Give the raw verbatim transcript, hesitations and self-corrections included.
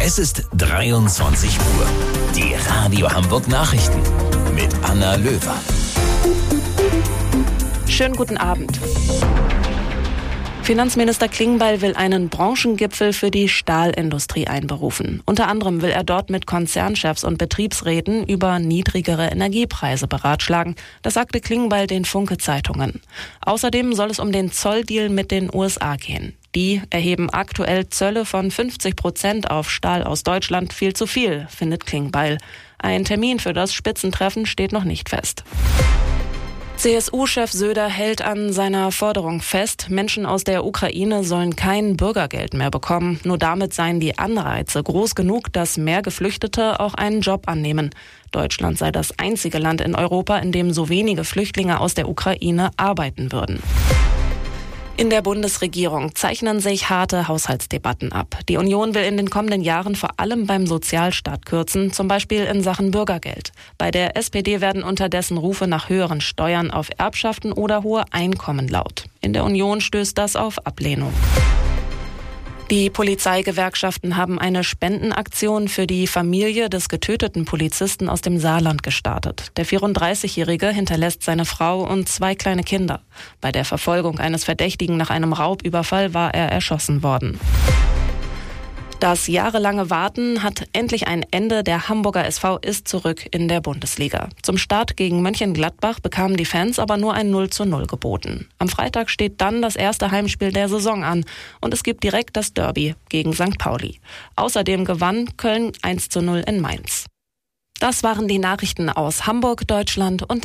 Es ist dreiundzwanzig Uhr. Die Radio Hamburg Nachrichten mit Anna Löwer. Schönen guten Abend. Finanzminister Klingbeil will einen Branchengipfel für die Stahlindustrie einberufen. Unter anderem will er dort mit Konzernchefs und Betriebsräten über niedrigere Energiepreise beratschlagen. Das sagte Klingbeil den Funke-Zeitungen. Außerdem soll es um den Zolldeal mit den U S A gehen. Die erheben aktuell Zölle von fünfzig Prozent auf Stahl aus Deutschland, viel zu viel, findet Klingbeil. Ein Termin für das Spitzentreffen steht noch nicht fest. C S U-Chef Söder hält an seiner Forderung fest, Menschen aus der Ukraine sollen kein Bürgergeld mehr bekommen. Nur damit seien die Anreize groß genug, dass mehr Geflüchtete auch einen Job annehmen. Deutschland sei das einzige Land in Europa, in dem so wenige Flüchtlinge aus der Ukraine arbeiten würden. In der Bundesregierung zeichnen sich harte Haushaltsdebatten ab. Die Union will in den kommenden Jahren vor allem beim Sozialstaat kürzen, zum Beispiel in Sachen Bürgergeld. Bei der S P D werden unterdessen Rufe nach höheren Steuern auf Erbschaften oder hohe Einkommen laut. In der Union stößt das auf Ablehnung. Die Polizeigewerkschaften haben eine Spendenaktion für die Familie des getöteten Polizisten aus dem Saarland gestartet. Der vierunddreißigjährige hinterlässt seine Frau und zwei kleine Kinder. Bei der Verfolgung eines Verdächtigen nach einem Raubüberfall war er erschossen worden. Das jahrelange Warten hat endlich ein Ende. Der Hamburger S V ist zurück in der Bundesliga. Zum Start gegen Mönchengladbach bekamen die Fans aber nur ein null zu null geboten. Am Freitag steht dann das erste Heimspiel der Saison an und es gibt direkt das Derby gegen Sankt Pauli. Außerdem gewann Köln eins zu null in Mainz. Das waren die Nachrichten aus Hamburg, Deutschland und